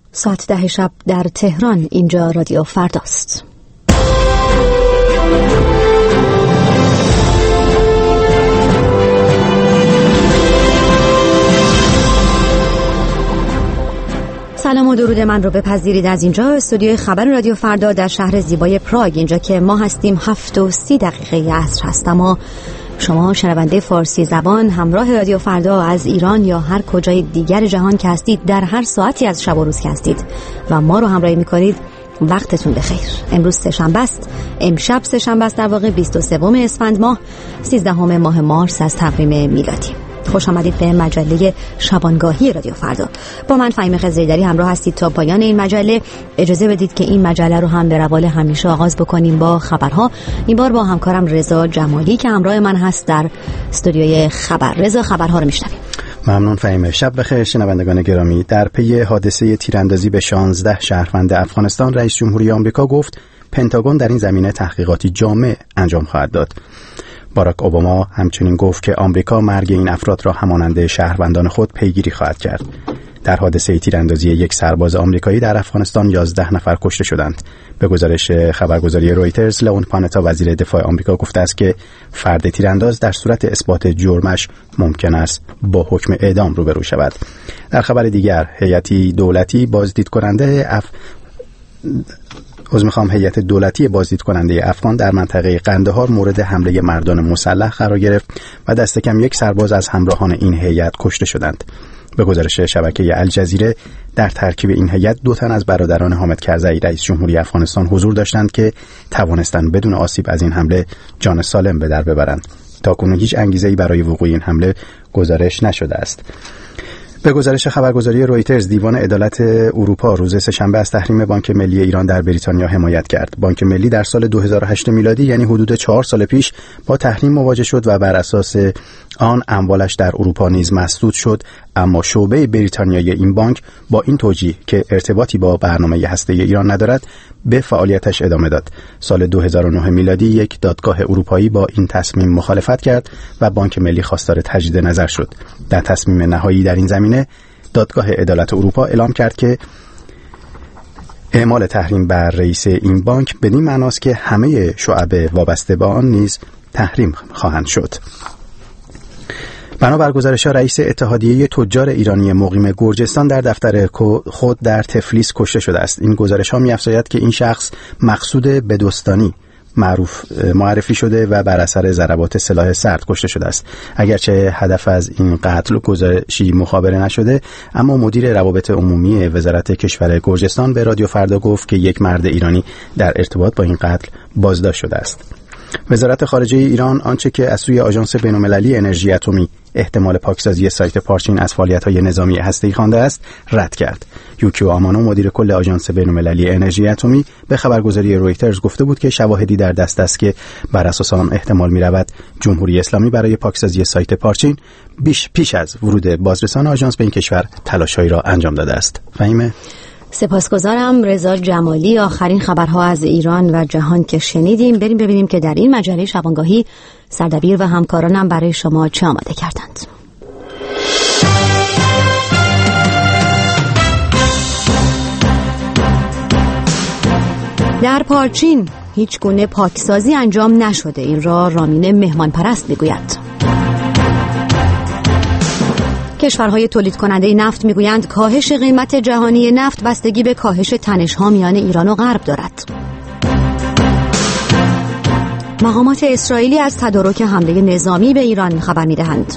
ساعت 10 شب در تهران. اینجا رادیو فرداست. سلام و درود من رو بپذیرید از اینجا استودیوی خبر رادیو فردا در شهر زیبای پراگ، اینجا که ما هستیم 7:30 عصر هست. اما شما شنونده فارسی زبان همراه رادیو فردا از ایران یا هر کجای دیگر جهان که هستید، در هر ساعتی از شب و روز که هستید و ما رو همراهی میکنید، وقتتون بخیر. امروز سه‌شنبه است، امشب سه‌شنبه است، در واقع 23 اسفند ماه 13 ماه مارس از تقویم میلادی. خوش آمدید به مجله شبانگاهی رادیو فردا. با من فهیمه خضری‌دری همراه هستید تا پایان این مجله. اجازه بدید که این مجله رو هم به روال همیشه آغاز بکنیم با خبرها. این بار با همکارم رضا جمالی که همراه من هست در استودیوی خبر. رضا، خبرها رو میشنویم. ممنون فهیمه. شب بخیر شنوندگان گرامی. در پی حادثه تیراندازی به 16 شهروند افغانستان، رئیس جمهوری آمریکا گفت پنتاگون در این زمینه تحقیقاتی جامع انجام خواهد داد. باراک اوباما همچنین گفت که آمریکا مرگ این افراد را همانند شهروندان خود پیگیری خواهد کرد. در حادثه تیراندازی یک سرباز آمریکایی در افغانستان 11 نفر کشته شدند. به گزارش خبرگزاری رویترز، لئون پانتا وزیر دفاع آمریکا گفته است که فرد تیرانداز در صورت اثبات جرمش ممکن است با حکم اعدام روبرو شود. در خبر دیگر، هیئت دولتی بازدید کننده افغان در منطقه قندهار مورد حمله مردان مسلح قرار گرفت و دست کم یک سرباز از همراهان این هیئت کشته شدند. به گزارش شبکه الجزیره، در ترکیب این هیئت 2 تن از برادران حامد کرزئی رئیس جمهوری افغانستان حضور داشتند که توانستند بدون آسیب از این حمله جان سالم به در ببرند. تاکنون هیچ انگیزه‌ای برای وقوع این حمله گزارش نشده است. به گزارش خبرگزاری رویترز، دیوان عدالت اروپا روز سه‌شنبه از تحریم بانک ملی ایران در بریتانیا حمایت کرد. بانک ملی در سال 2008 میلادی، یعنی حدود 4 سال پیش، با تحریم مواجه شد و بر اساس آن اموالش در اروپا نیز مسدود شد، اما شعبه بریتانیایی این بانک با این توجیه که ارتباطی با برنامه هسته‌ای ایران ندارد، به فعالیتش ادامه داد. سال 2009 میلادی یک دادگاه اروپایی با این تصمیم مخالفت کرد و بانک ملی خواستار تجدید نظر شد. در تصمیم نهایی در این زمینه، دادگاه عدالت اروپا اعلام کرد که اعمال تحریم بر رئیس این بانک بدین معناست که همه شعب وابسته به آن نیز تحریم خواهند شد. بنابر گزارش‌ها، رئیس اتحادیه تجار ایرانی مقیم گرجستان در دفتر خود در تفلیس کشته شده است. این گزارش‌ها می‌افزاید که این شخص مقصود بدوستانی معرفی شده و بر اثر ضربات سلاح سرد کشته شده است. اگرچه هدف از این قتل گزارشی مخابره نشده، اما مدیر روابط عمومی وزارت کشور گرجستان به رادیو فردا گفت که یک مرد ایرانی در ارتباط با این قتل بازداشت شده است. وزارت خارجه ایران آنچه که از سوی آژانس بین‌المللی انرژی اتمی احتمال پاکسازی سایت پارچین از فعالیت‌های نظامی هسته‌ای خوانده است، رد کرد. یوکیو آمانو، مدیر کل آژانس بین‌المللی انرژی اتمی، به خبرگزاری رویترز گفته بود که شواهدی در دست است که بر اساس آن احتمال می‌رود جمهوری اسلامی برای پاکسازی سایت پارچین پیش از ورود بازرسان آژانس به این کشور تلاش‌هایی را انجام داده است. فهیمه؟ سپاسگزارم رضا جمالی. آخرین خبرها از ایران و جهان که شنیدیم، بریم ببینیم که در این مجله شبانگاهی سردبیر و همکارانم برای شما چه آماده کردند. در پارچین هیچ گونه پاکسازی انجام نشده. این را رامین مهمان پرست میگوید. کشورهای تولید کننده نفت میگویند کاهش قیمت جهانی نفت بستگی به کاهش تنش‌ها میان ایران و غرب دارد. مقامات اسرائیلی از تدارک حمله نظامی به ایران خبر میدهند.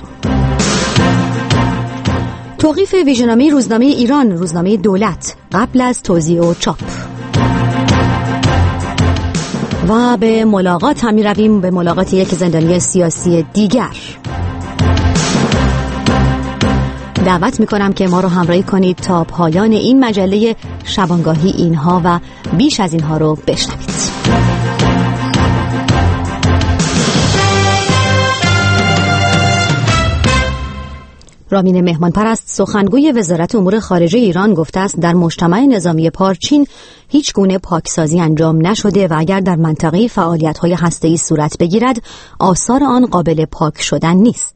توقیف ویژه‌نامه روزنامه ایران، روزنامه دولت، قبل از توزیع و چاپ. و به ملاقات هم می‌رویم، به ملاقات یک زندانی سیاسی دیگر. دعوت میکنم که ما رو همراهی کنید تا پایان این مجله شبانگاهی اینها و بیش از اینها رو بشنوید. رامین مهمان پرست، سخنگوی وزارت امور خارجه ایران، گفته است در مجتمع نظامی پارچین هیچ گونه پاکسازی انجام نشده و اگر در منطقه فعالیت‌های هسته‌ای صورت بگیرد، آثار آن قابل پاک شدن نیست.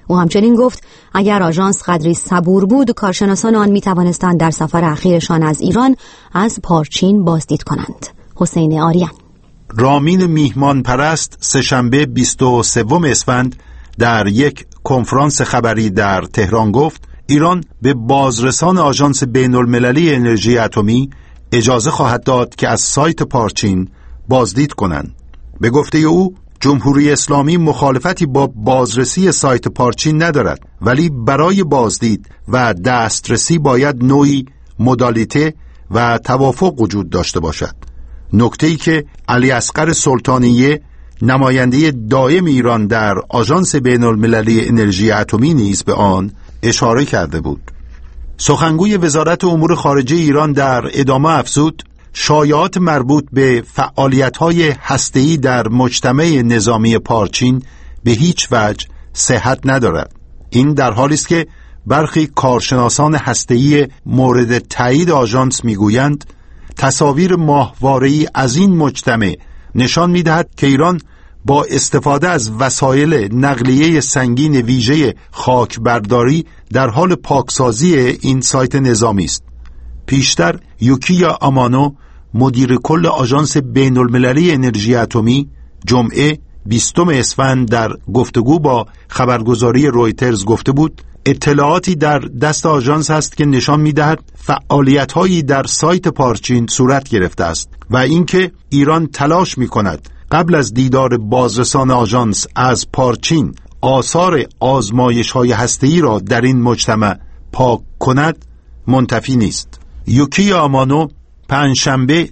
او همچنین گفت اگر آژانس قدری صبور بود، کارشناسان آن می توانستند در سفر اخیرشان از ایران از پارچین بازدید کنند. حسین آریان. رامین میهمان پرست سه‌شنبه 23 اسفند در یک کنفرانس خبری در تهران گفت ایران به بازرسان آژانس بین‌المللی انرژی اتمی اجازه خواهد داد که از سایت پارچین بازدید کنند. به گفته او جمهوری اسلامی مخالفتی با بازرسی سایت پارچین ندارد، ولی برای بازدید و دسترسی باید نوعی مدالیته و توافق وجود داشته باشد. نکته‌ای که علی اصغر سلطانیه نماینده دائم ایران در آژانس بین‌المللی انرژی اتمی نیز به آن اشاره کرده بود. سخنگوی وزارت امور خارجه ایران در ادامه افزود شایعات مربوط به فعالیت‌های هسته‌ای در مجتمع نظامی پارچین به هیچ وجه صحت ندارد. این در حالی است که برخی کارشناسان هسته‌ای مورد تایید آژانس می‌گویند تصاویر ماهواره‌ای از این مجتمع نشان می‌دهد که ایران با استفاده از وسایل نقلیه سنگین ویژه خاکبرداری در حال پاکسازی این سایت نظامی است. پیشتر یوکیا آمانو مدیر کل آژانس بین‌المللی انرژی اتمی جمعه 20 اسفند در گفتگو با خبرگزاری رویترز گفته بود اطلاعاتی در دست آژانس است که نشان می‌دهد فعالیت‌هایی در سایت پارچین صورت گرفته است و اینکه ایران تلاش می‌کند قبل از دیدار بازرسان آژانس از پارچین آثار آزمایش‌های هسته‌ای را در این مجتمع پاک کند منتفی نیست. یوکی آمانو پنجشنبه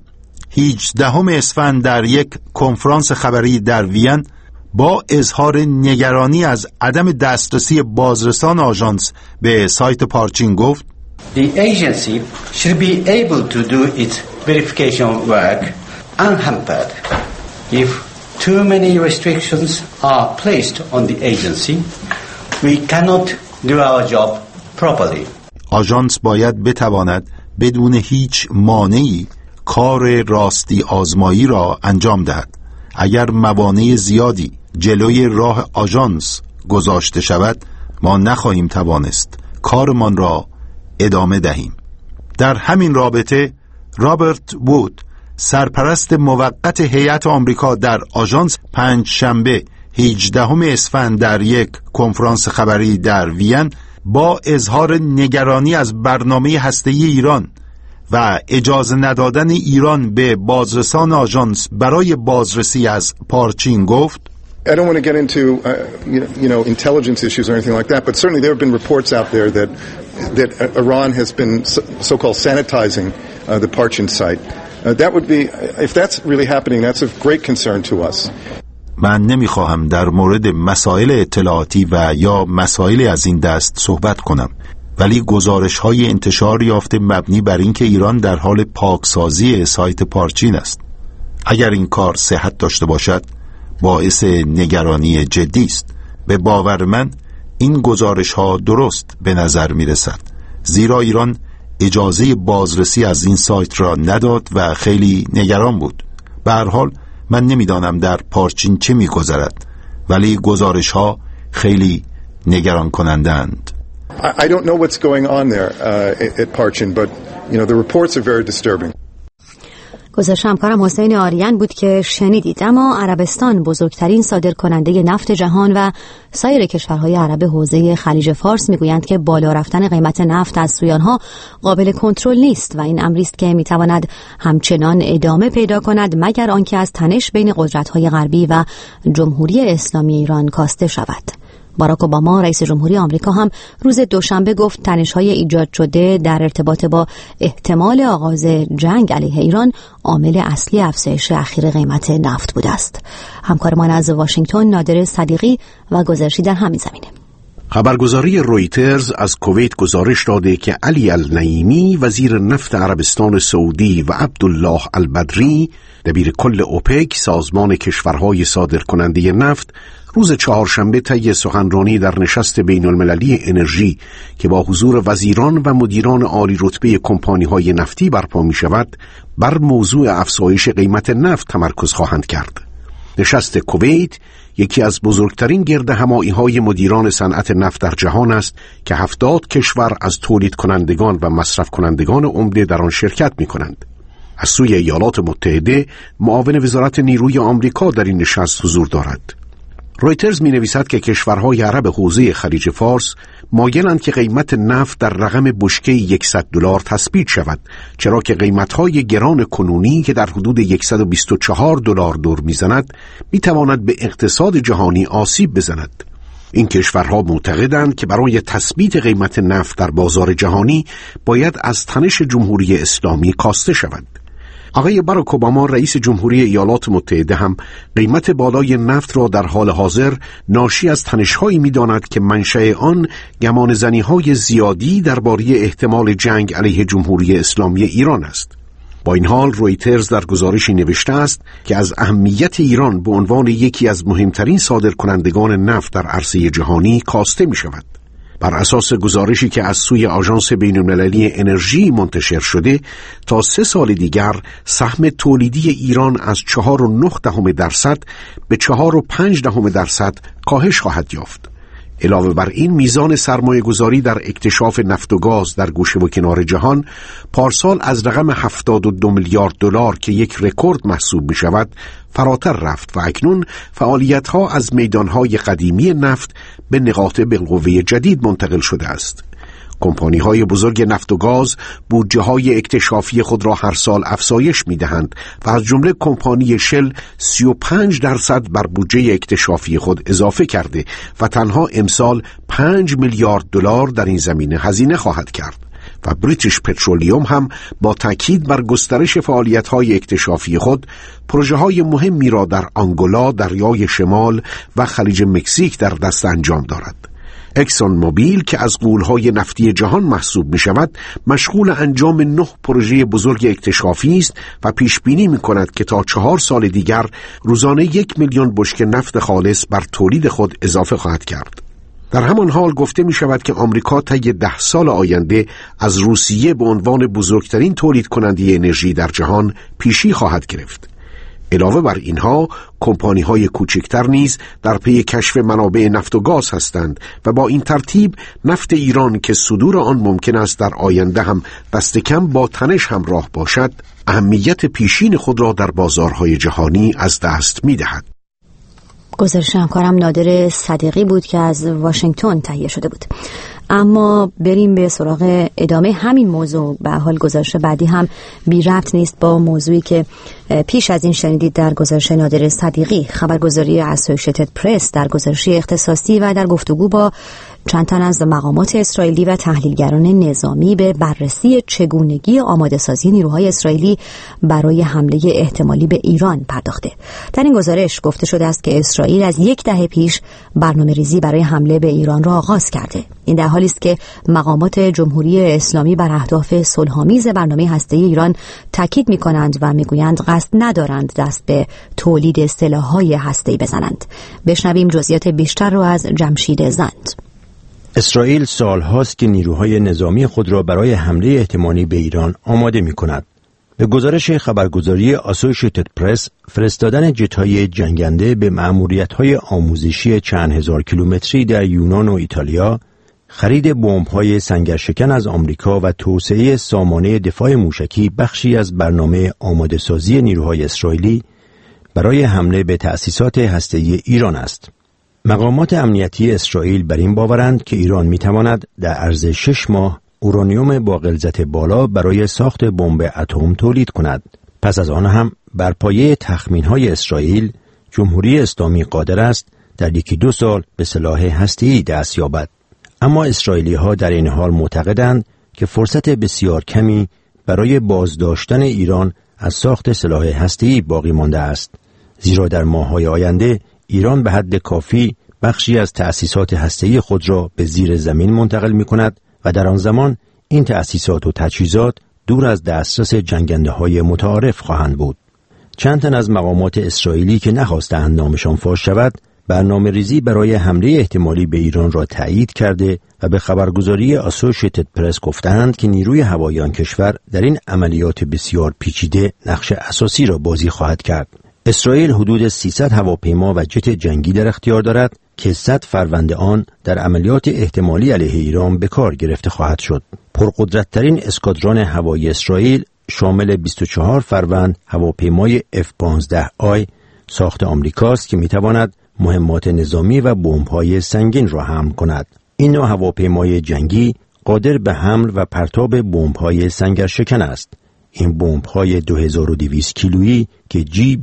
18 اسفند در یک کنفرانس خبری در وین با اظهار نگرانی از عدم دسترسی بازرسان آژانس به سایت پارچین گفت The agency should be able to do its verification work unhampered. If too many restrictions are placed on the agency, we cannot do our job properly. آژانس باید بتواند بدون هیچ مانعی کار راستی آزمایی را انجام دهد. اگر موانع زیادی جلوی راه آژانس گذاشته شود، ما نخواهیم توانست کارمان را ادامه دهیم. در همین رابطه رابرت وود سرپرست موقت هیئت آمریکا در آژانس پنجشنبه 18 اسفند در یک کنفرانس خبری در وین با اظهار نگرانی از برنامه هسته‌ای ایران و اجازه ندادن ایران به بازرسان آژانس برای بازرسی از پارچین گفت I don't want to get into intelligence issues or anything like that, but certainly there have been reports out there that Iran has been so-called sanitizing the Parchin site. That would be, if that's really happening, that's of great concern to us. من نمیخواهم در مورد مسائل اطلاعاتی و یا مسائل از این دست صحبت کنم، ولی گزارش‌های انتشار یافته مبنی بر اینکه ایران در حال پاکسازی سایت پارچین است. اگر این کار صحت داشته باشد باعث نگرانی جدی است. به باور من این گزارش‌ها درست به نظر می‌رسد، زیرا ایران اجازه بازرسی از این سایت را نداد و خیلی نگران بود. به هر حال من نمی‌دانم در پارچین چه می‌گذرد، ولی گزارش‌ها خیلی نگران کننده‌اند. I don't know what's going on there at Parchin, but the reports are very disturbing. گزارش همکارم حسین آریان بود که شنیدید. اما عربستان بزرگترین صادرکننده نفت جهان و سایر کشورهای عرب حوزه خلیج فارس میگویند که بالا رفتن قیمت نفت از سوی آنها قابل کنترل نیست و این امری است که میتواند همچنان ادامه پیدا کند مگر آنکه از تنش بین قدرت‌های غربی و جمهوری اسلامی ایران کاسته شود. باراک اوباما رئیس جمهوری آمریکا هم روز دوشنبه گفت تنش‌های ایجاد شده در ارتباط با احتمال آغاز جنگ علیه ایران عامل اصلی افزایش اخیر قیمت نفت بوده است. همکارمان از واشنگتن نادر صدیقی و گزارشی در همین زمینه. خبرگزاری رویترز از کویت گزارش داده که علی النعیمی وزیر نفت عربستان سعودی و عبدالله البدری دبیر کل اوپک سازمان کشورهای صادرکننده نفت روز چهارشنبه طی سخنرانی در نشست بین المللی انرژی که با حضور وزیران و مدیران عالی رتبه کمپانی‌های نفتی برپا می شود بر موضوع افزایش قیمت نفت تمرکز خواهند کرد. نشست کویت یکی از بزرگترین گردهمایی‌های مدیران صنعت نفت در جهان است که 70 کشور از تولید کنندگان و مصرف کنندگان عمده در آن شرکت می‌کنند. از سوی ایالات متحده معاون وزارت نیروی آمریکا در این نشست حضور دارد. رویترز می‌نویسد که کشورهای عرب حوزه خلیج فارس مایلند که قیمت نفت در رقم بشکه $100 تثبیت شود، چرا که قیمت‌های گران کنونی که در حدود $124 دور می‌زند می‌تواند به اقتصاد جهانی آسیب بزند. این کشورها معتقدند که برای تثبیت قیمت نفت در بازار جهانی باید از تنش جمهوری اسلامی کاسته شود. آقای باراک اوباما رئیس جمهوری ایالات متحده هم قیمت بالای نفت را در حال حاضر ناشی از تنش‌هایی می‌داند که منشأ آن گمانه‌زنی‌های زیادی درباره احتمال جنگ علیه جمهوری اسلامی ایران است. با این حال رویترز در گزارشی نوشته است که از اهمیت ایران به عنوان یکی از مهمترین صادرکنندگان نفت در عرصه جهانی کاسته می‌شود. بر اساس گزارشی که از سوی آژانس بین‌المللی انرژی منتشر شده، تا 3 سال دیگر سهم تولیدی ایران از 4.9% به 4.5% کاهش خواهد یافت. علاوه بر این، میزان سرمایه گذاری در اکتشاف نفت و گاز در گوشه و کنار جهان پارسال از رقم $72 میلیارد که یک رکورد محسوب می شود فراتر رفت و اکنون فعالیت‌ها از میدان‌های قدیمی نفت به نقاط بالقوه جدید منتقل شده است. کمپانی‌های بزرگ نفت و گاز بودجه‌های اکتشافی خود را هر سال افزایش می‌دهند و از جمله کمپانی شل 35% بر بودجه اکتشافی خود اضافه کرده و تنها امسال $5 میلیارد در این زمینه هزینه خواهد کرد. و بریتیش پترولیوم هم با تاکید بر گسترش فعالیت‌های اکتشافی خود پروژه‌های مهمی را در آنگولا، دریای شمال و خلیج مکزیک در دست انجام دارد. اکسون موبیل که از غول‌های نفتی جهان محسوب می شود مشغول انجام 9 پروژه بزرگ اکتشافی است و پیش بینی می کند که تا 4 سال دیگر روزانه 1 میلیون بشکه نفت خالص بر تولید خود اضافه خواهد کرد. در همان حال گفته می شود که آمریکا طی 10 سال آینده از روسیه به عنوان بزرگترین تولید کننده انرژی در جهان پیشی خواهد گرفت. علاوه بر اینها، کمپانی‌های کوچکتر نیز در پی کشف منابع نفت و گاز هستند و با این ترتیب نفت ایران که صدور آن ممکن است در آینده هم دست کم با تنش همراه باشد، اهمیت پیشین خود را در بازارهای جهانی از دست می‌دهد. گزارش همکارم نادر صدیقی بود که از واشنگتن تهیه شده بود. اما بریم به سراغ ادامه همین موضوع. به حال گزارش بعدی هم بی ربط نیست با موضوعی که پیش از این شنیدید در گزارش نادر صدیقی. خبرگزاری اسوسییتد پرس در گزارشی اختصاصی و در گفتگو با چند تن از مقامات اسرائیلی و تحلیلگران نظامی به بررسی چگونگی آماده‌سازی نیروهای اسرائیلی برای حمله احتمالی به ایران پرداخته. در این گزارش گفته شده است که اسرائیل از 10 دهه پیش برنامه‌ریزی برای حمله به ایران را آغاز کرده. این در حالی است که مقامات جمهوری اسلامی بر اهداف صلح‌آمیز برنامه هسته‌ای ایران تاکید می‌کنند و می‌گویند قصد ندارند دست به تولید سلاح‌های هسته‌ای بزنند. بشنویم جزئیات بیشتر را از جمشید زند. اسرائیل سال‌هاست که نیروهای نظامی خود را برای حمله احتمالی به ایران آماده می‌کند. به گزارش خبرگزاری اسوسییتد پرس، فرستادن جت‌های جنگنده به مأموریت‌های آموزشی چند هزار کیلومتری در یونان و ایتالیا، خرید بمب‌های سنگرشکن از آمریکا و توسعه سامانه دفاع موشکی بخشی از برنامه آماده‌سازی نیروهای اسرائیلی برای حمله به تأسیسات هسته‌ای ایران است. مقامات امنیتی اسرائیل بر این باورند که ایران می‌تواند در عرض 6 ماه اورانیوم با غلظت بالا برای ساخت بمب اتم تولید کند. پس از آن هم بر پایه تخمین‌های اسرائیل، جمهوری اسلامی قادر است در 1-2 سال به سلاح هسته‌ای دست یابد. اما اسرائیلی‌ها در این حال معتقدند که فرصت بسیار کمی برای بازداشتن ایران از ساخت سلاح هسته‌ای باقی مانده است، زیرا در ماه‌های آینده ایران به حد کافی بخشی از تأسیسات هسته‌ای خود را به زیر زمین منتقل می‌کند و در آن زمان این تأسیسات و تجهیزات دور از دسترس جنگنده‌های متعارف خواهند بود. چند تن از مقامات اسرائیلی که نخواستند نامشان فاش شود، برنامه‌ریزی برای حمله احتمالی به ایران را تایید کرده و به خبرگزاری اسوسییتد پرس گفتند که نیروی هوایی آن کشور در این عملیات بسیار پیچیده نقش اساسی را بازی خواهد کرد. اسرائیل حدود 300 هواپیما و جت جنگی در اختیار دارد که 100 فروند آن در عملیات احتمالی علیه ایران به کار گرفته خواهد شد. پرقدرت‌ترین اسکادران هوایی اسرائیل شامل 24 فروند هواپیمای F-15I ساخت آمریکاست که می‌تواند مهمات نظامی و بمب‌های سنگین را حمل کند. این نوع هواپیمای جنگی قادر به حمل و پرتاب بمب‌های سنگرشکن است. این بمب‌های 2200 کیلویی که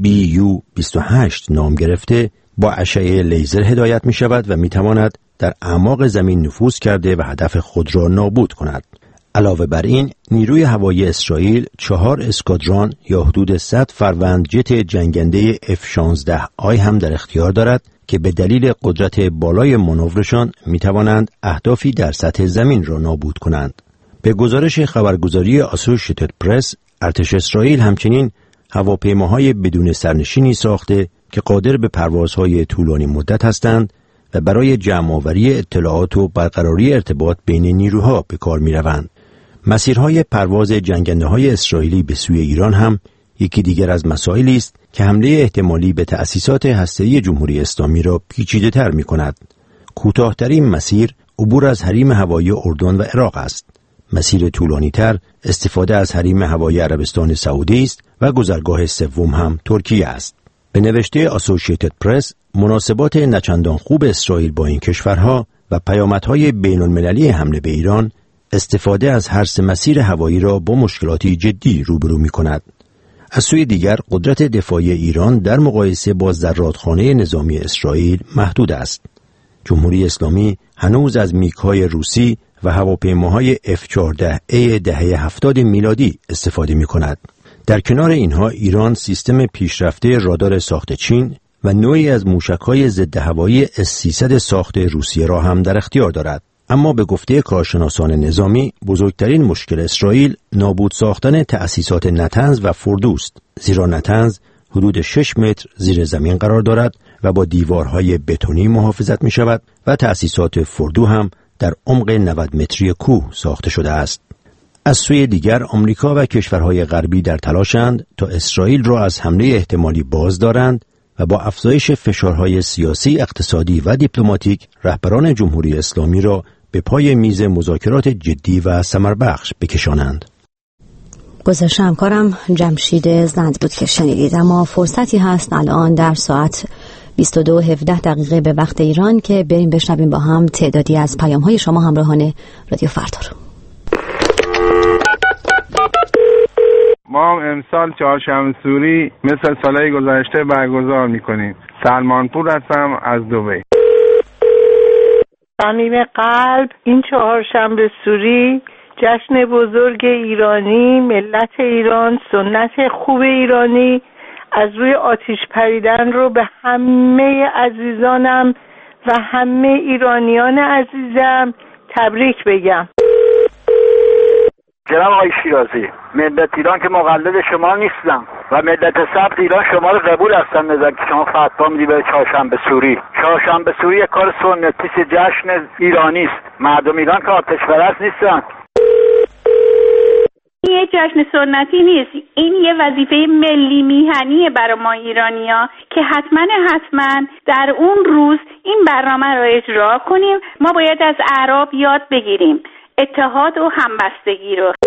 GBU-28 نام گرفته با اشعه لیزر هدایت می‌شود و می‌تواند در اعماق زمین نفوذ کرده و هدف خود را نابود کند. علاوه بر این، نیروی هوایی اسرائیل 4 اسکادران یا حدود 100 فروند جت جنگنده F-16I هم در اختیار دارد که به دلیل قدرت بالای مانورشان می‌توانند اهدافی در سطح زمین را نابود کنند. به گزارش خبرگزاری آسوشیتد پرس، ارتش اسرائیل همچنین هواپیماهای بدون سرنشینی ساخته که قادر به پروازهای طولانی مدت هستند و برای جمع‌آوری اطلاعات و برقراری ارتباط بین نیروها به کار می‌روند. مسیرهای پرواز جنگنده‌های اسرائیلی به سوی ایران هم یکی دیگر از مسائلی است که حمله احتمالی به تأسیسات هسته‌ای جمهوری اسلامی را پیچیده‌تر می‌کند. کوتاه‌ترین مسیر عبور از حریم هوایی اردن و عراق است. مسیر طولانی‌تر استفاده از حریم هوایی عربستان سعودی است و گذرگاه سوم هم ترکیه است. به نوشته آسوشیتد پرس، مناسبات نچندان خوب اسرائیل با این کشورها و پیامدهای بین‌المللی حمله به ایران استفاده از هر سه مسیر هوایی را با مشکلاتی جدی روبرو می‌کند. از سوی دیگر قدرت دفاعی ایران در مقایسه با زرادخانه نظامی اسرائیل محدود است. جمهوری اسلامی هنوز از میگ‌های روسی و هواپیماهای F-14A دهه 70 میلادی استفاده می‌کند. در کنار اینها ایران سیستم پیشرفته رادار ساخت چین و نوعی از موشک‌های ضد هوایی S-300 ساخت روسیه را هم در اختیار دارد. اما به گفته کارشناسان نظامی بزرگترین مشکل اسرائیل نابود ساختن تأسیسات نتنز و فردوست، زیرا نتنز حدود 6 متر زیر زمین قرار دارد و با دیوارهای بتونی محافظت می شود و تأسیسات فردو هم در عمق 90 متری کوه ساخته شده است. از سوی دیگر آمریکا و کشورهای غربی در تلاشند تا اسرائیل را از حمله احتمالی باز دارند و با افزایش فشارهای سیاسی، اقتصادی و دیپلماتیک رهبران جمهوری اسلامی را به پای میز مذاکرات جدی و ثمربخش بکشانند. گزارش همکارم جمشید زند بود که شنیدید. اما فرصتی هست الان در ساعت 22:17 به وقت ایران که بریم بشنویم با هم تعدادی از پیام‌های شما همراهان رادیو فردا رو. ما امسال چهارشنبه سوری مثل سالهای گذشته برگزار می‌کنیم. سلمانپور هستم از دبی. صمیم قلب، این چهارشنبه سوری جشن بزرگ ایرانی، ملت ایران، سنت خوب ایرانی، از روی آتش پریدن رو به همه عزیزانم و همه ایرانیان عزیزم تبریک بگم. جناب آقای شیرازی، ملت ایران که مقلد شما نیستم و ملت سبز ایران شما رو قبول هستن نظر که شما فتوا میدی به چهارشنبه سوری. چهارشنبه سوری یک کار سنتی است، جشن ایرانی است. مردم ایران که آتش پرست نیستن. این یه جشن سنتی نیست، این یه وظیفه ملی میهنیه برای ما ایرانی‌ها که حتما در اون روز این برنامه رو اجرا کنیم. ما باید از اعراب یاد بگیریم اتحاد و همبستگی رو.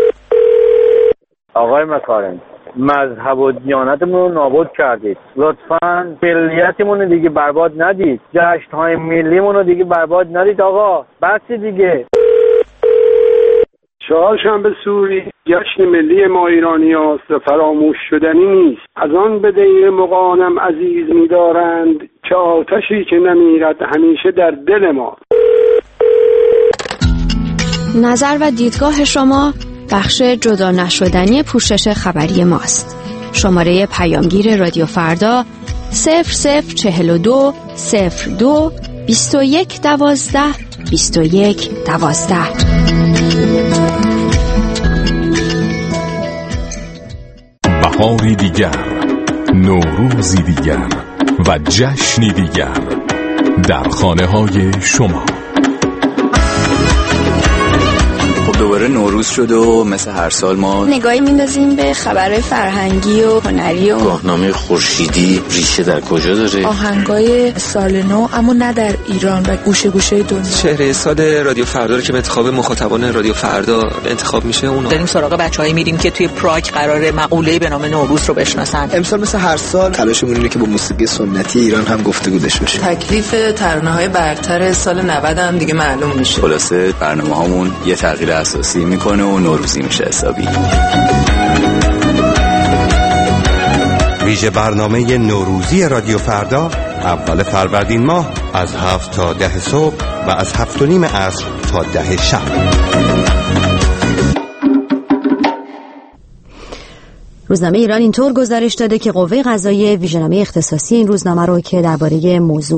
آقای مکارم، مذهب و دیانتمون رو نابود کردید. لطفاً ملیتمون رو دیگه برباد ندید. جشن‌های ملیمون رو دیگه برباد ندید آقا. بس دیگه. چهارشنبه سوری جشن ملی ما ایرانی هاست و فراموش شدنی نیست. از آن به دیر مغانم عزیز می‌دارند که آتشی که نمیرد همیشه در دل ما. نظر و دیدگاه شما بخش جدا نشدنی پوشش خبری ماست. شماره پیامگیر رادیو فردا 0042 02 21 12 21 12. بهاری دیگر، نوروزی دیگر و جشنی دیگر در خانه های شما. خب دوباره دوباره نوروز شد و مثل هر سال ما نگاهی میندازیم به خبر فرهنگی و هنری و گاهنامه خورشیدی ریشه در کجا داره، آهنگای سال نو اما نه در ایران و گوشه گوشه دنیا. چهره سال رادیو فردا که به انتخاب مخاطبان رادیو فردا انتخاب میشه، اون داریم سراغ بچه‌ای میریم که توی پراگ قراره مقوله‌ای به نام نوروز رو بشناسن. امسال مثل هر سال تلاشمون اینه که با موسیقی سنتی ایران هم گفتگو داشته باشیم. تکلیف ترانه‌های برتر سال 90 هم دیگه معلوم میشه. خلاصه برنامه‌هامون یه تغییر اساسی میکنه و نوروزی میشه حسابی. ویژه برنامه نوروزی رادیو فردا اول فروردین ماه از 7 تا 10 صبح و از 7:30 عصر تا 10 شب. روزنامه ایران اینطور گزارش داده که قوه قضاییه ویژه‌نامه اختصاصی این روزنامه رو که درباره موضوع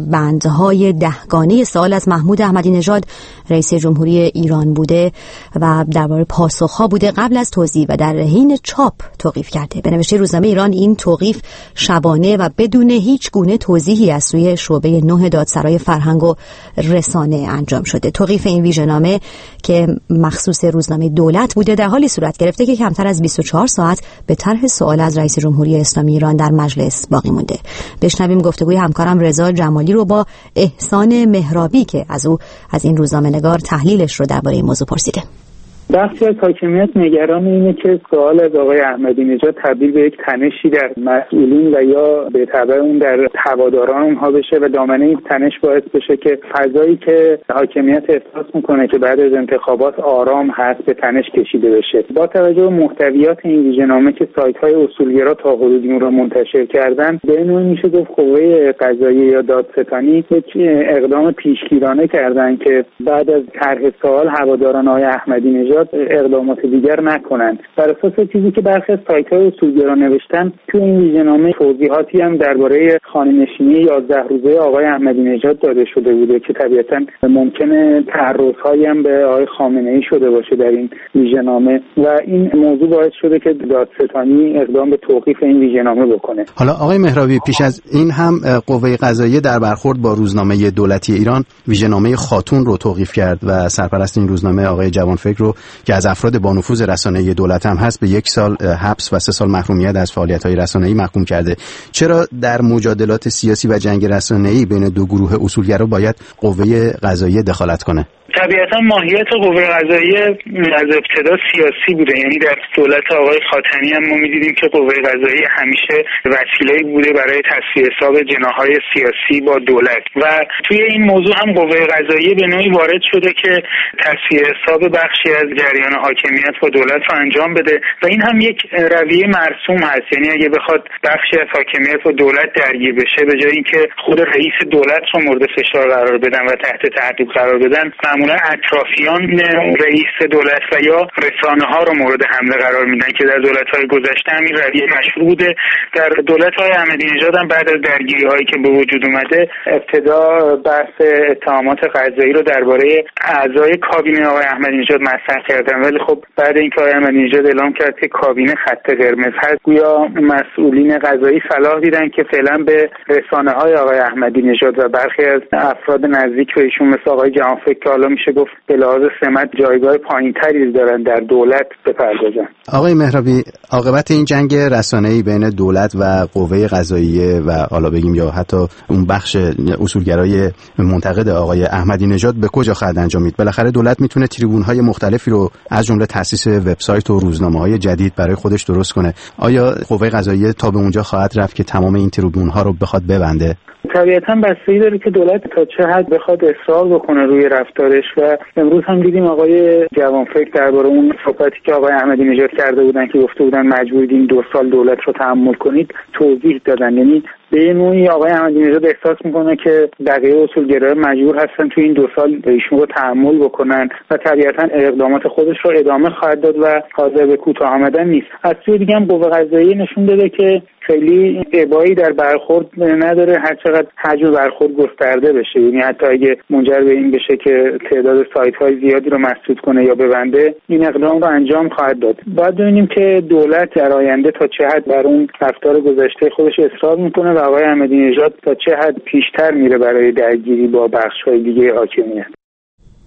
بندهای 10گانه سوال از محمود احمدی نژاد رئیس جمهوری ایران بوده و درباره پاسخها بوده قبل از توزیع و در حین چاپ توقیف کرده. به نوشته روزنامه ایران این توقیف شبانه و بدون هیچ گونه توضیحی از سوی شعبه 9 دادسرای فرهنگ و رسانه انجام شده. توقیف این ویژه‌نامه که مخصوص روزنامه دولت بوده در حالی صورت گرفته که کمتر از 24 ساعت به طرح سوال از رئیس جمهوری اسلامی ایران در مجلس باقی مونده. بشنویم گفتگوی همکارم رضا جمالی رو با احسان مهرابی که از این روزنامه‌نگار تحلیلش رو درباره این موضوع پرسیده. بخشی از حاکمیت نگران اینه که سوال از آقای احمدی نژاد تبدیل به یک تنشی در مسئولین و یا به تبع اون در هواداران اونها بشه و دامنه این تنش باعث بشه که فضایی که حاکمیت احساس میکنه که بعد از انتخابات آرام هست به تنش کشیده بشه. با توجه به محتویات این ویژه‌نامه که سایت‌های اصولگرا تا حدودی اون رو منتشر کردن، به نوعی میشه گفت قوه قضاییه یا دادستانی یک اقدام پیشگیرانه کردن که بعد از طرح سوال هواداران آقای احمدی نژاد اقدامات دیگر نکنند. بر اساس چیزی که برخی از سایت‌های اصولگرا نوشتن، تو این ویژه‌نامه توضیحاتی هم درباره خانه‌نشینی 11 روزه آقای احمدی نژاد داده شده بوده که طبیعتاً ممکنه تعرض‌هایی هم به آقای خامنه‌ای شده باشه در این ویژه‌نامه و این موضوع باعث شده که دادستانی اقدام به توقیف این ویژه‌نامه بکنه. حالا آقای مهرابی، پیش از این هم قوه قضاییه در برخورد با روزنامه دولتی ایران ویژه‌نامه خاتون رو توقیف کرد و سرپرست این روزنامه آقای جوانفکر رو که از افراد با نفوذ رسانه‌ای دولت هم هست به 1 سال حبس و 3 سال محرومیت از فعالیت‌های رسانه‌ای محکوم کرده. چرا در مجادلات سیاسی و جنگ رسانه‌ای بین دو گروه اصولگرا باید قوه قضاییه دخالت کنه؟ طبیعتا ماهیت قوه قضاییه از ابتدا سیاسی بوده، یعنی در دولت آقای خاتمی هم ما می‌دیدیم که قوه قضاییه همیشه وسیله‌ای بوده برای تصفیه حساب جناح‌های سیاسی با دولت و توی این موضوع هم قوه قضاییه به نوعی وارد شده که تصفیه حساب بخشی از جریان حاکمیت با دولت رو انجام بده و این هم یک رویه مرسوم هست. یعنی اگه بخواد بخشی از حاکمیت با دولت درگیر بشه، به جای اینکه خود رئیس دولت رو مورد فشار قرار بدن و تحت تعقیب قرار بدن، معمولا اطرافیان رئیس دولت و یا رسانه‌ها رو مورد حمله قرار میدن که در دولت‌های گذشته همین رویه مشهور بوده. در دولت‌های احمدی نژاد هم بعد از درگیری‌هایی که به وجود اومده، ابتدا بحث اتهامات قضایی رو درباره اعضای کابینه آقای احمدی نژاد مطرح کردن، ولی خب بعد اینکه آقای احمدی نژاد اعلام کرد که کابینه خط قرمز هست، گویا مسئولین قضایی صلاح دیدن که فعلا به رسانه‌های آقای احمدی نژاد و برخی از افراد نزدیک به ایشون مثل آقای جهانفکر که حالا میشه گفت به لحاظ سمت جایگاه پایین‌تری دارن در دولت بپردازن. آقای مهرابی، عاقبت این جنگ رسانه‌ای بین دولت و قوه قضاییه و حالا بگیم یا حتی اون بخش اصولگرای منتقد آقای احمدی نژاد به کجا خواهد انجامید؟ بالاخره دولت میتونه تریبون‌های مختلفی رو از جمله تأسیس وبسایت و روزنامه‌های جدید برای خودش درست کنه. آیا قوه قضاییه تا به اونجا خواهد رفت که تمام این تریبون‌ها رو بخواد ببنده؟ طبیعتاً بستگی داره که دولت تا چه حد بخواد اصرار بکنه روی رفتارش و امروز هم دیدیم آقای جوانفکر درباره اون صحبتی که آقای احمدی نژاد کرده بودن که گفته بودن مجبورید این 2 سال دولت رو تحمل کنید توضیح دادن. یعنی به نوعی آقای احمدی نژاد احساس میکنه که بقیه اصولگرا مجبور هستن توی این 2 سال ایشون رو تحمل بکنن و طبیعتاً اقدامات خودش رو ادامه خواهد داد و حاضر به کوتاه آمدن نیست. از سوی دیگه هم قوه قضاییه نشون داده که خیلی ابایی در برخورد نداره، هر چقدر حجم برخورد گسترده بشه، یعنی حتی اگه منجر به این بشه که تعداد سایت‌های زیادی رو مسدود کنه یا ببنده، این اقدام رو انجام خواهد داد. باید ببینیم که دولت در آینده تا چه حد بر اون رفتار گذشته خودش اصرار میکنه و آقای احمدی نژاد تا چه حد پیشتر میره برای درگیری با بخش‌های دیگه حاکمیت.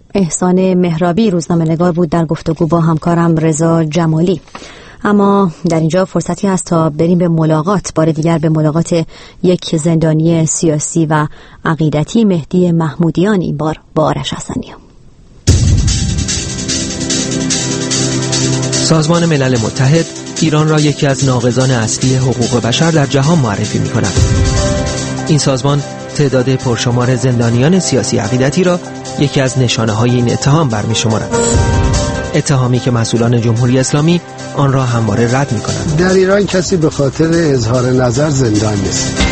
احسان مهرابی روزنامه‌نگار بود در گفتگو با همکارم رضا جمالی. اما در اینجا فرصتی هست تا بریم به ملاقات، بار دیگر به ملاقات یک زندانی سیاسی و عقیدتی، مهدی محمودیان، این بار با آرش حسنی. سازمان ملل متحد ایران را یکی از ناقضان اصلی حقوق بشر در جهان معرفی می‌کند. این سازمان تعداد پرشمار زندانیان سیاسی عقیدتی را یکی از نشانه‌های این اتهام برمی‌شمارد. اتهامی که مسئولان جمهوری اسلامی آن را همواره رد می‌کنند. در ایران کسی به خاطر اظهار نظر زندان نیست.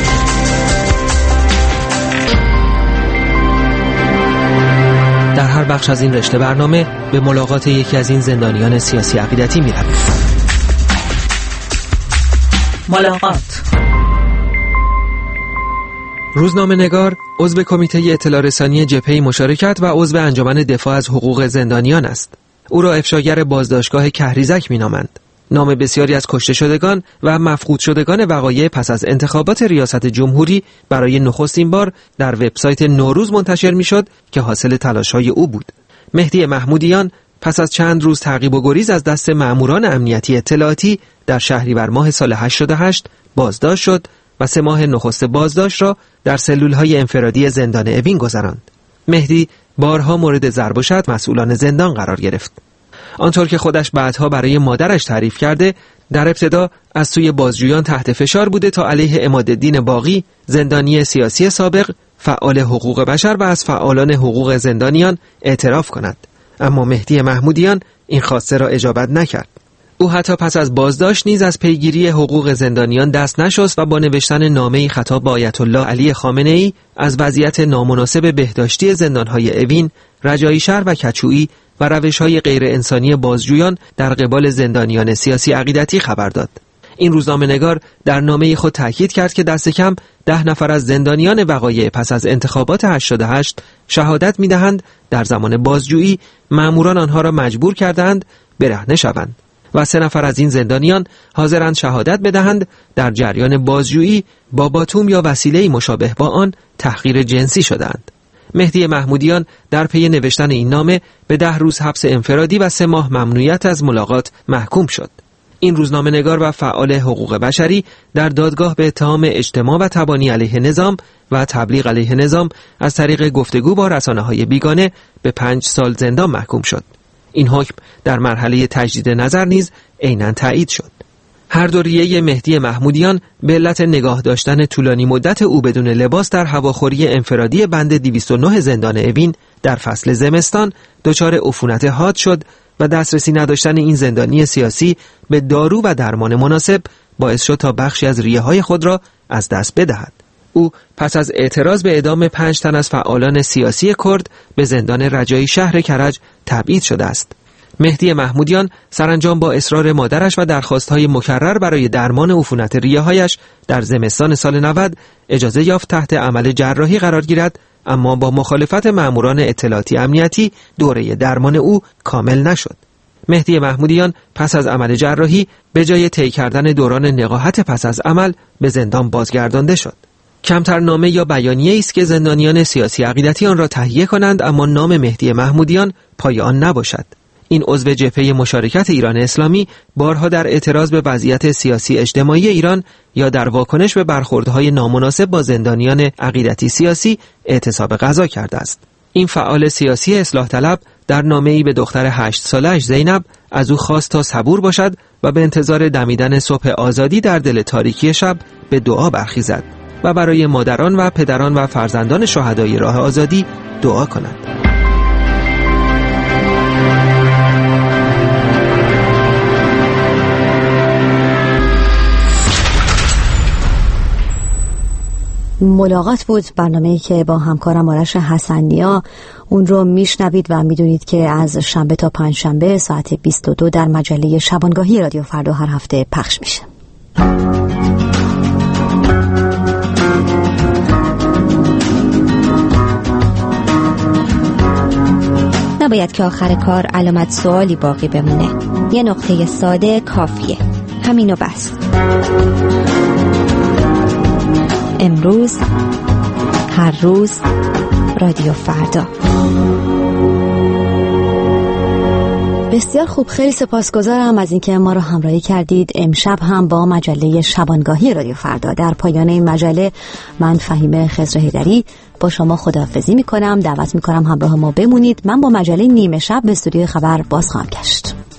در هر بخش از این رشته برنامه به ملاقات یکی از این زندانیان سیاسی عقیدتی می‌رویم. ملاقات. روزنامه‌نگار عضو کمیته اطلاع رسانی جبهه مشارکت و عضو انجمن دفاع از حقوق زندانیان است. او را افشاگر بازداشتگاه کهریزک می‌نامند. نام بسیاری از کشته شدگان و مفقود شدگان وقایع پس از انتخابات ریاست جمهوری برای نخستین بار در وبسایت نوروز منتشر می‌شد که حاصل تلاش‌های او بود. مهدی محمودیان پس از چند روز تعقیب و گریز از دست مأموران امنیتی اطلاعاتی در شهریور ماه سال 88 بازداشت شد و 3 ماه نخست بازداشت را در سلول‌های انفرادی زندان اوین گذراند. مهدی بارها مورد ضرب و شتم مسئولان زندان قرار گرفت. آنطور که خودش بعدها برای مادرش تعریف کرده، در ابتدا از سوی بازجویان تحت فشار بوده تا علیه عمادالدین باقی، زندانی سیاسی سابق، فعال حقوق بشر و از فعالان حقوق زندانیان اعتراف کند. اما مهدی محمودیان این خواسته را اجابت نکرد. او حتی پس از بازداشت نیز از پیگیری حقوق زندانیان دست نشست و با نوشتن نامه‌ای خطاب به آیت الله علی خامنه‌ای از وضعیت نامناسب بهداشتی زندان‌های اوین، رجایی شهر و کچویی و روش‌های غیر انسانی بازجویان در قبال زندانیان سیاسی عقیدتی خبر داد. این روزنامه‌نگار در نامه خود تاکید کرد که دست کم 10 نفر از زندانیان وقایع پس از انتخابات 88 شهادت می‌دهند در زمان بازجویی مأموران آنها را مجبور کردند برهنه شوند و 3 نفر از این زندانیان حاضرند شهادت بدهند در جریان بازجویی با باتوم یا وسیله‌ای مشابه با آن تحقیر جنسی شدند. مهدی محمودیان در پی نوشتن این نامه به 10 روز حبس انفرادی و 3 ماه ممنوعیت از ملاقات محکوم شد. این روزنامه‌نگار و فعال حقوق بشری در دادگاه به اتهام اجتماع و تبانی علیه نظام و تبلیغ علیه نظام از طریق گفتگو با رسانه‌های بیگانه به 5 سال زندان محکوم شد. این حکم در مرحله تجدید نظر نیز عیناً تایید شد. هر دوریه مهدی محمودیان به علت نگاه داشتن طولانی مدت او بدون لباس در هواخوری انفرادی بند 209 زندان اوین در فصل زمستان دچار عفونت حاد شد و دسترسی نداشتن این زندانی سیاسی به دارو و درمان مناسب باعث شد تا بخشی از ریه‌های خود را از دست بدهد. او پس از اعتراض به اعدام 5 تن از فعالان سیاسی کرد به زندان رجایی شهر کرج تبعید شده است. مهدی محمودیان سرانجام با اصرار مادرش و درخواست‌های مکرر برای درمان عفونت ریه‌هایش در زمستان سال 90 اجازه یافت تحت عمل جراحی قرار گیرد، اما با مخالفت مأموران اطلاعاتی امنیتی دوره درمان او کامل نشد. مهدی محمودیان پس از عمل جراحی به جای طی کردن دوران نقاهت پس از عمل به زندان بازگردانده شد. کمتر نامه یا بیانیه‌ای است که زندانیان سیاسی عقیدتی آن را تهیه کنند اما نام مهدی محمودیان پای آن نباشد. این عضو جبهه مشارکت ایران اسلامی بارها در اعتراض به وضعیت سیاسی اجتماعی ایران یا در واکنش به برخوردهای نامناسب با زندانیان عقیدتی سیاسی اعتصاب غذا کرده است. این فعال سیاسی اصلاح طلب در نامه‌ای به دختر 8 سالش زینب از او خواست تا صبور باشد و به انتظار دمیدن صبح آزادی در دل تاریکی شب به دعا برخیزد و برای مادران و پدران و فرزندان شهدای راه آزادی دعا کند. ملاقات بود، برنامه‌ای که با همکارم آرش حسنیا اون رو میشنوید و میدونید که از شنبه تا پنجشنبه ساعت 22 در مجله شبانگاهی رادیو فردا هر هفته پخش میشه. نباید که آخر کار علامت سوالی باقی بمونه. یه نقطه ساده کافیه. همینو بس. امروز، هر روز، رادیو فردا. بسیار خوب، خیلی سپاسگزارم از اینکه ما رو همراهی کردید. امشب هم با مجله شبانگاهی رادیو فردا. در پایان این مجله من فهیمه خضر حیدری با شما خداحافظی میکنم. دعوت میکنم همراه ما بمونید. من با مجله نیمه شب به استودیوی خبر باز خواهم گشت.